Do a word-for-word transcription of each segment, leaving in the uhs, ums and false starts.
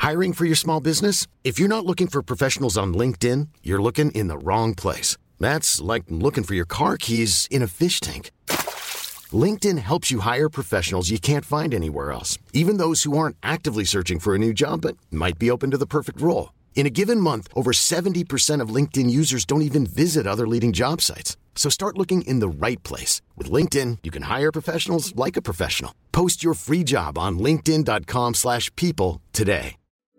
Hiring for your small business? If you're not looking for professionals on LinkedIn, you're looking in the wrong place. That's like looking for your car keys in a fish tank. LinkedIn helps you hire professionals you can't find anywhere else, even those who aren't actively searching for a new job but might be open to the perfect role. In a given month, over seventy percent of LinkedIn users don't even visit other leading job sites. So start looking in the right place. With LinkedIn, you can hire professionals like a professional. Post your free job on linkedin.com slash people today.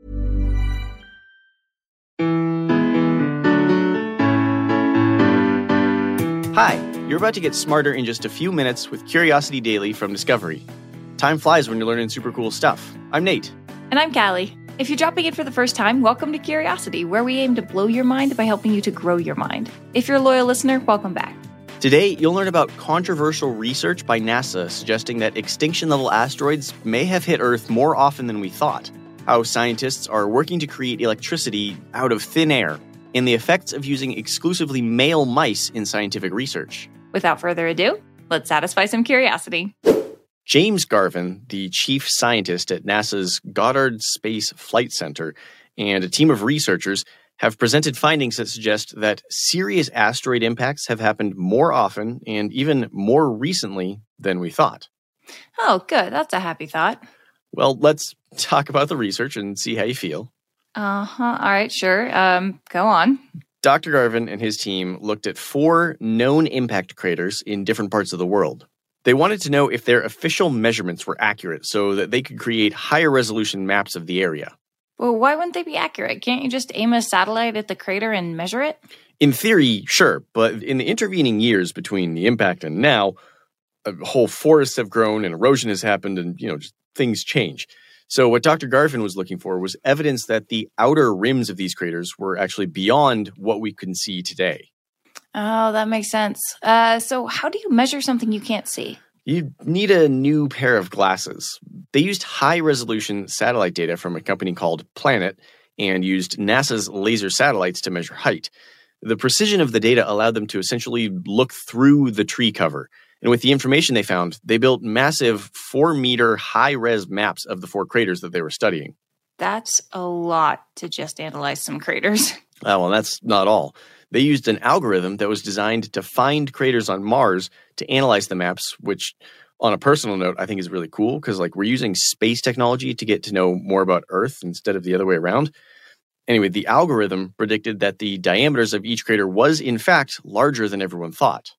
Hi, you're about to get smarter in just a few minutes with Curiosity Daily from Discovery. Time flies when you're learning super cool stuff. I'm Nate. And I'm Callie. If you're dropping in for the first time, welcome to Curiosity, where we aim to blow your mind by helping you to grow your mind. If you're a loyal listener, welcome back. Today, you'll learn about controversial research by NASA suggesting that extinction-level asteroids may have hit Earth more often than we thought, how scientists are working to create electricity out of thin air, and the effects of using exclusively male mice in scientific research. Without further ado, let's satisfy some curiosity. James Garvin, the chief scientist at NASA's Goddard Space Flight Center, and a team of researchers have presented findings that suggest that serious asteroid impacts have happened more often and even more recently than we thought. Oh, good. That's a happy thought. Well, let's talk about the research and see how you feel. Uh-huh. All right, sure. Um, go on. Doctor Garvin and his team looked at four known impact craters in different parts of the world. They wanted to know if their official measurements were accurate so that they could create higher resolution maps of the area. Well, why wouldn't they be accurate? Can't you just aim a satellite at the crater and measure it? In theory, sure, but in the intervening years between the impact and now, uh, whole forests have grown and erosion has happened and, you know, just things change. So what Doctor Garvin was looking for was evidence that the outer rims of these craters were actually beyond what we can see today. Oh, that makes sense. Uh, so how do you measure something you can't see? You need a new pair of glasses. They used high-resolution satellite data from a company called Planet and used NASA's laser satellites to measure height. The precision of the data allowed them to essentially look through the tree cover. And with the information they found, they built massive four-meter high-res maps of the four craters that they were studying. That's a lot to just analyze some craters. Oh, well, that's not all. They used an algorithm that was designed to find craters on Mars to analyze the maps, which, on a personal note, I think is really cool because, like, we're using space technology to get to know more about Earth instead of the other way around. Anyway, the algorithm predicted that the diameters of each crater was, in fact, larger than everyone thought.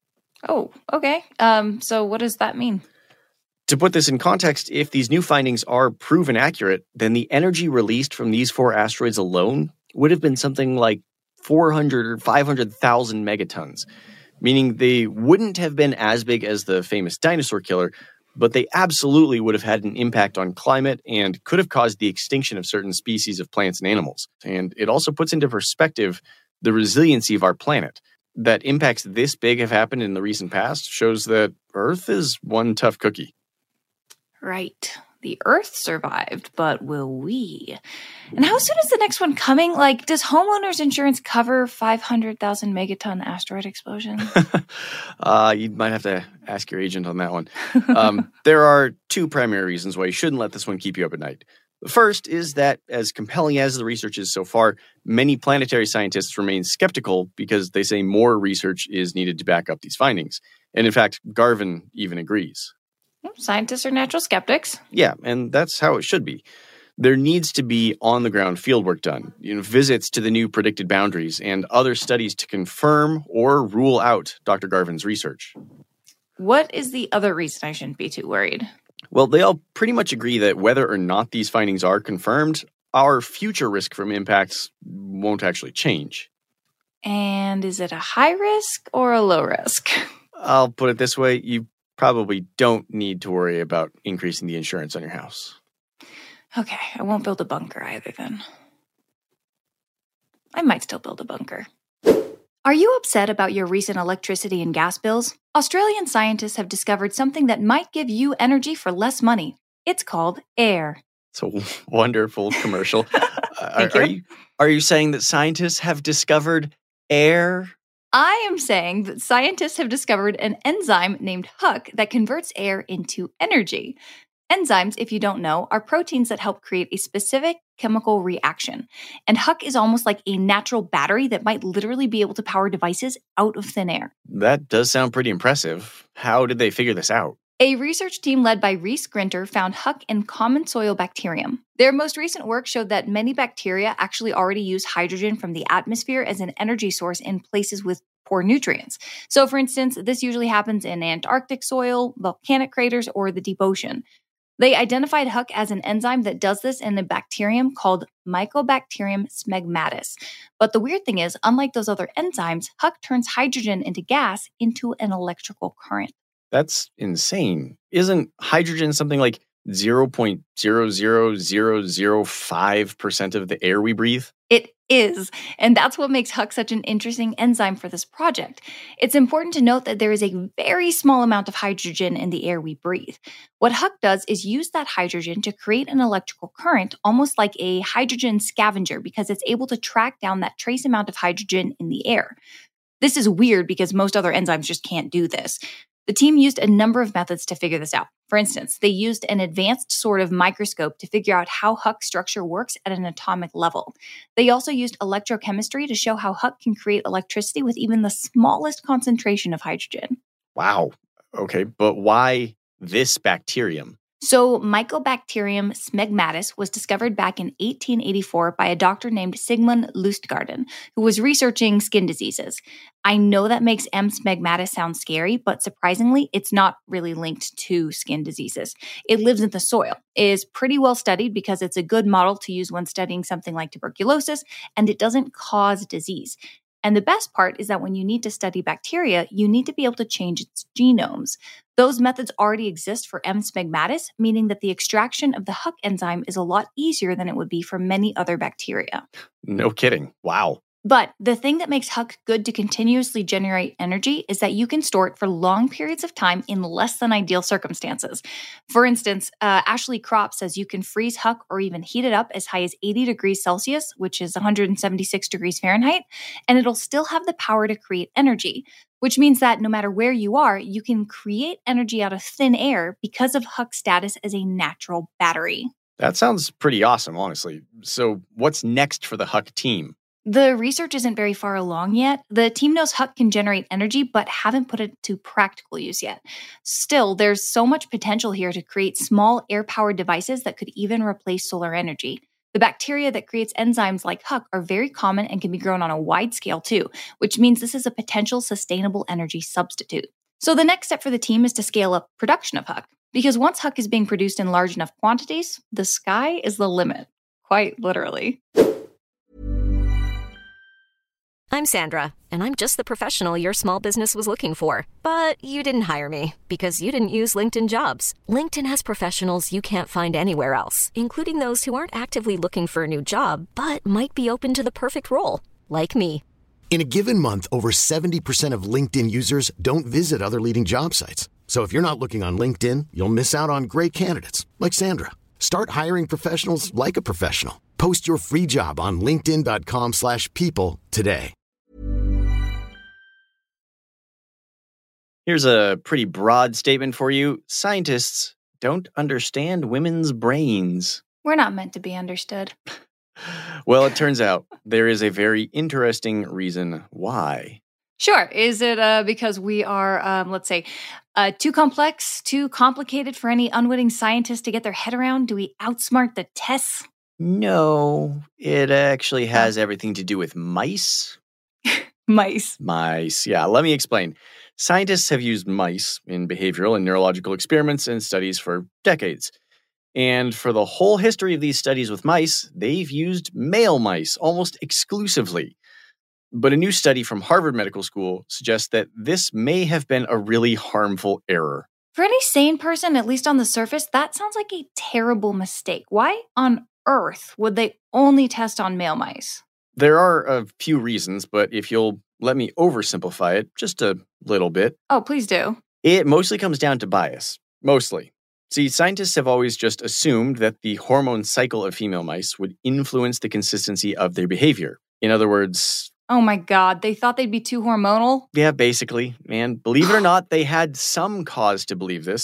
Oh, okay. Um, so what does that mean? To put this in context, if these new findings are proven accurate, then the energy released from these four asteroids alone would have been something like four hundred or five hundred thousand megatons, meaning they wouldn't have been as big as the famous dinosaur killer, but they absolutely would have had an impact on climate and could have caused the extinction of certain species of plants and animals. And it also puts into perspective the resiliency of our planet. That impacts this big have happened in the recent past shows that Earth is one tough cookie. Right. The Earth survived, but will we? And how soon is the next one coming? Like, does homeowners insurance cover five hundred thousand megaton asteroid explosion? uh, you might have to ask your agent on that one. Um, there are two primary reasons why you shouldn't let this one keep you up at night. The first is that, as compelling as the research is so far, many planetary scientists remain skeptical because they say more research is needed to back up these findings. And in fact, Garvin even agrees. Scientists are natural skeptics. Yeah, and that's how it should be. There needs to be on-the-ground fieldwork done, you know, visits to the new predicted boundaries, and other studies to confirm or rule out Doctor Garvin's research. What is the other reason I shouldn't be too worried? Well, they all pretty much agree that whether or not these findings are confirmed, our future risk from impacts won't actually change. And is it a high risk or a low risk? I'll put it this way, you probably don't need to worry about increasing the insurance on your house. Okay, I won't build a bunker either then. I might still build a bunker. Are you upset about your recent electricity and gas bills? Australian scientists have discovered something that might give you energy for less money. It's called air. It's a wonderful commercial. uh, Thank are, you. are you are you saying that scientists have discovered air? I am saying that scientists have discovered an enzyme named H U C that converts air into energy. Enzymes, if you don't know, are proteins that help create a specific chemical reaction. And Huck is almost like a natural battery that might literally be able to power devices out of thin air. That does sound pretty impressive. How did they figure this out? A research team led by Reese Grinter found Huck in common soil bacterium. Their most recent work showed that many bacteria actually already use hydrogen from the atmosphere as an energy source in places with poor nutrients. So, for instance, this usually happens in Antarctic soil, volcanic craters, or the deep ocean. They identified Huck as an enzyme that does this in a bacterium called Mycobacterium smegmatis. But the weird thing is, unlike those other enzymes, Huck turns hydrogen into gas into an electrical current. That's insane. Isn't hydrogen something like zero point zero zero zero zero five percent of the air we breathe? It is, and that's what makes Huck such an interesting enzyme for this project. It's important to note that there is a very small amount of hydrogen in the air we breathe. What Huck does is use that hydrogen to create an electrical current, almost like a hydrogen scavenger, because it's able to track down that trace amount of hydrogen in the air. This is weird because most other enzymes just can't do this. The team used a number of methods to figure this out. For instance, they used an advanced sort of microscope to figure out how Huck structure works at an atomic level. They also used electrochemistry to show how Huck can create electricity with even the smallest concentration of hydrogen. Wow. Okay, but why this bacterium? So Mycobacterium smegmatis was discovered back in eighteen eighty-four by a doctor named Sigmund Lustgarten, who was researching skin diseases. I know that makes M. smegmatis sound scary, but surprisingly, it's not really linked to skin diseases. It lives in the soil, is pretty well studied because it's a good model to use when studying something like tuberculosis, and it doesn't cause disease. And the best part is that when you need to study bacteria, you need to be able to change its genomes. Those methods already exist for M. smegmatis, meaning that the extraction of the Huck enzyme is a lot easier than it would be for many other bacteria. No kidding. Wow. But the thing that makes Huck good to continuously generate energy is that you can store it for long periods of time in less than ideal circumstances. For instance, uh, Ashley Kropp says you can freeze Huck or even heat it up as high as eighty degrees Celsius, which is one hundred seventy-six degrees Fahrenheit, and it'll still have the power to create energy, which means that no matter where you are, you can create energy out of thin air because of Huck's status as a natural battery. That sounds pretty awesome, honestly. So what's next for the Huck team? The research isn't very far along yet. The team knows Huck can generate energy, but haven't put it to practical use yet. Still, there's so much potential here to create small air-powered devices that could even replace solar energy. The bacteria that creates enzymes like Huck are very common and can be grown on a wide scale too, which means this is a potential sustainable energy substitute. So the next step for the team is to scale up production of Huck, because once Huck is being produced in large enough quantities, the sky is the limit, quite literally. I'm Sandra, and I'm just the professional your small business was looking for. But you didn't hire me because you didn't use LinkedIn Jobs. LinkedIn has professionals you can't find anywhere else, including those who aren't actively looking for a new job, but might be open to the perfect role, like me. In a given month, over seventy percent of LinkedIn users don't visit other leading job sites. So if you're not looking on LinkedIn, you'll miss out on great candidates like Sandra. Start hiring professionals like a professional. Post your free job on linkedin.com slash people today. Here's a pretty broad statement for you. Scientists don't understand women's brains. We're not meant to be understood. Well, it turns out there is a very interesting reason why. Sure. Is it uh, because we are, um, let's say, uh, too complex, too complicated for any unwitting scientist to get their head around? Do we outsmart the tests? No, it actually has everything to do with mice. Mice. Mice, yeah. Let me explain. Scientists have used mice in behavioral and neurological experiments and studies for decades. And for the whole history of these studies with mice, they've used male mice almost exclusively. But a new study from Harvard Medical School suggests that this may have been a really harmful error. For any sane person, at least on the surface, that sounds like a terrible mistake. Why on earth would they only test on male mice? There are a few reasons, but if you'll let me oversimplify it just a little bit. Oh, please do. It mostly comes down to bias. Mostly. See, scientists have always just assumed that the hormone cycle of female mice would influence the consistency of their behavior. In other words... Oh my God, they thought they'd be too hormonal? Yeah, basically. And believe it or not, they had some cause to believe this.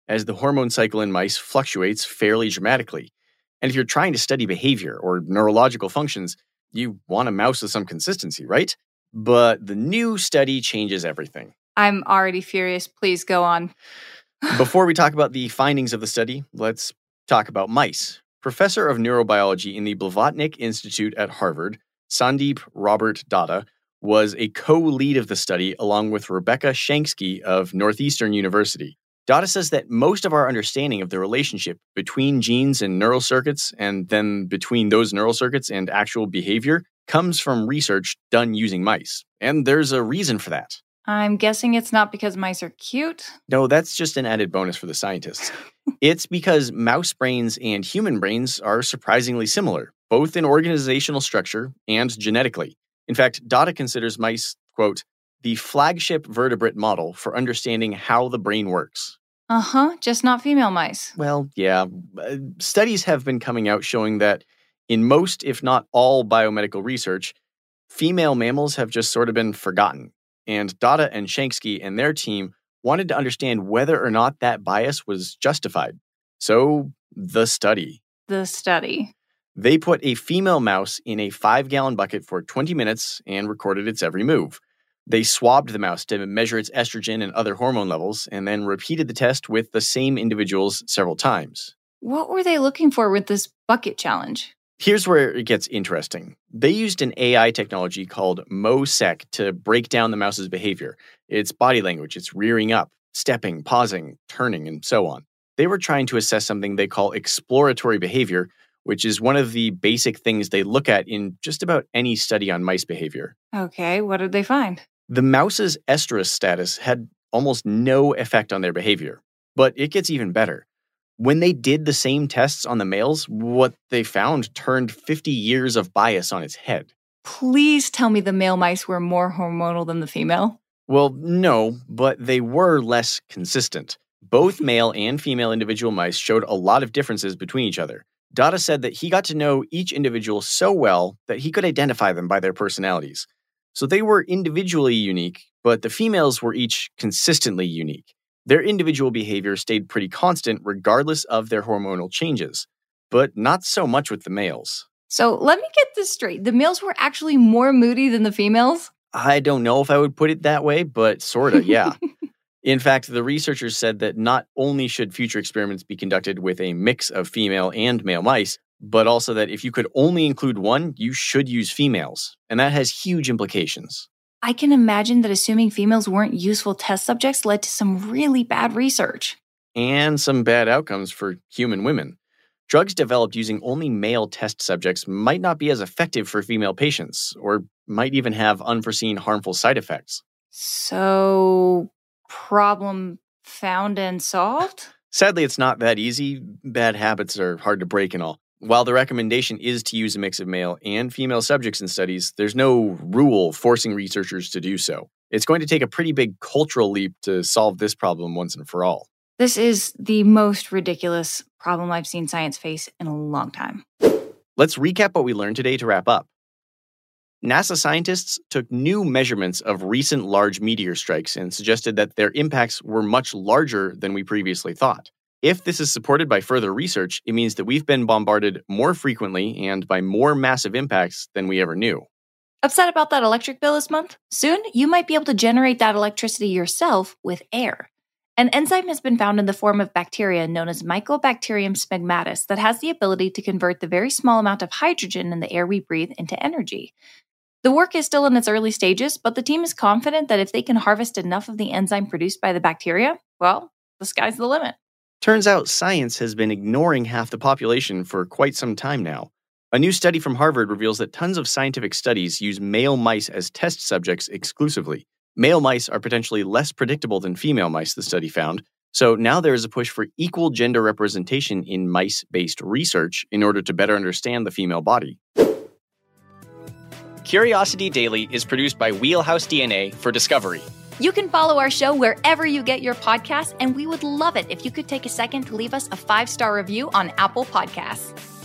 as the hormone cycle in mice fluctuates fairly dramatically. And if you're trying to study behavior or neurological functions, you want a mouse with some consistency, right? But the new study changes everything. I'm already furious. Please go on. Before we talk about the findings of the study, let's talk about mice. Professor of neurobiology in the Blavatnik Institute at Harvard, Sandeep Robert Datta, was a co-lead of the study along with Rebecca Shanksky of Northeastern University. Datta says that most of our understanding of the relationship between genes and neural circuits, and then between those neural circuits and actual behavior, comes from research done using mice. And there's a reason for that. I'm guessing it's not because mice are cute. No, that's just an added bonus for the scientists. It's because mouse brains and human brains are surprisingly similar, both in organizational structure and genetically. In fact, Datta considers mice, quote, the flagship vertebrate model for understanding how the brain works. Uh-huh, just not female mice. Well, yeah. Uh, studies have been coming out showing that in most, if not all, biomedical research, female mammals have just sort of been forgotten. And Datta and Shanksky and their team wanted to understand whether or not that bias was justified. So, the study. The study. They put a female mouse in a five-gallon bucket for twenty minutes and recorded its every move. They swabbed the mouse to measure its estrogen and other hormone levels, and then repeated the test with the same individuals several times. What were they looking for with this bucket challenge? Here's where it gets interesting. They used an A I technology called MoSeq to break down the mouse's behavior. Its body language, its rearing up, stepping, pausing, turning, and so on. They were trying to assess something they call exploratory behavior, which is one of the basic things they look at in just about any study on mice behavior. Okay, what did they find? The mouse's estrus status had almost no effect on their behavior. But it gets even better. When they did the same tests on the males, what they found turned fifty years of bias on its head. Please tell me the male mice were more hormonal than the female. Well, no, but they were less consistent. Both male and female individual mice showed a lot of differences between each other. Datta said that he got to know each individual so well that he could identify them by their personalities. So they were individually unique, but the females were each consistently unique. Their individual behavior stayed pretty constant regardless of their hormonal changes, but not so much with the males. So let me get this straight. The males were actually more moody than the females? I don't know if I would put it that way, but sorta, yeah. In fact, the researchers said that not only should future experiments be conducted with a mix of female and male mice, but also that if you could only include one, you should use females. And that has huge implications. I can imagine that assuming females weren't useful test subjects led to some really bad research. And some bad outcomes for human women. Drugs developed using only male test subjects might not be as effective for female patients, or might even have unforeseen harmful side effects. So, problem found and solved? Sadly, it's not that easy. Bad habits are hard to break and all. While the recommendation is to use a mix of male and female subjects in studies, there's no rule forcing researchers to do so. It's going to take a pretty big cultural leap to solve this problem once and for all. This is the most ridiculous problem I've seen science face in a long time. Let's recap what we learned today to wrap up. NASA scientists took new measurements of recent large meteor strikes and suggested that their impacts were much larger than we previously thought. If this is supported by further research, it means that we've been bombarded more frequently and by more massive impacts than we ever knew. Upset about that electric bill this month? Soon, you might be able to generate that electricity yourself with air. An enzyme has been found in the form of bacteria known as Mycobacterium smegmatis that has the ability to convert the very small amount of hydrogen in the air we breathe into energy. The work is still in its early stages, but the team is confident that if they can harvest enough of the enzyme produced by the bacteria, well, the sky's the limit. Turns out science has been ignoring half the population for quite some time now. A new study from Harvard reveals that tons of scientific studies use male mice as test subjects exclusively. Male mice are potentially less predictable than female mice, the study found. So now there is a push for equal gender representation in mice-based research in order to better understand the female body. Curiosity Daily is produced by Wheelhouse D N A for Discovery. You can follow our show wherever you get your podcasts, and we would love it if you could take a second to leave us a five-star review on Apple Podcasts.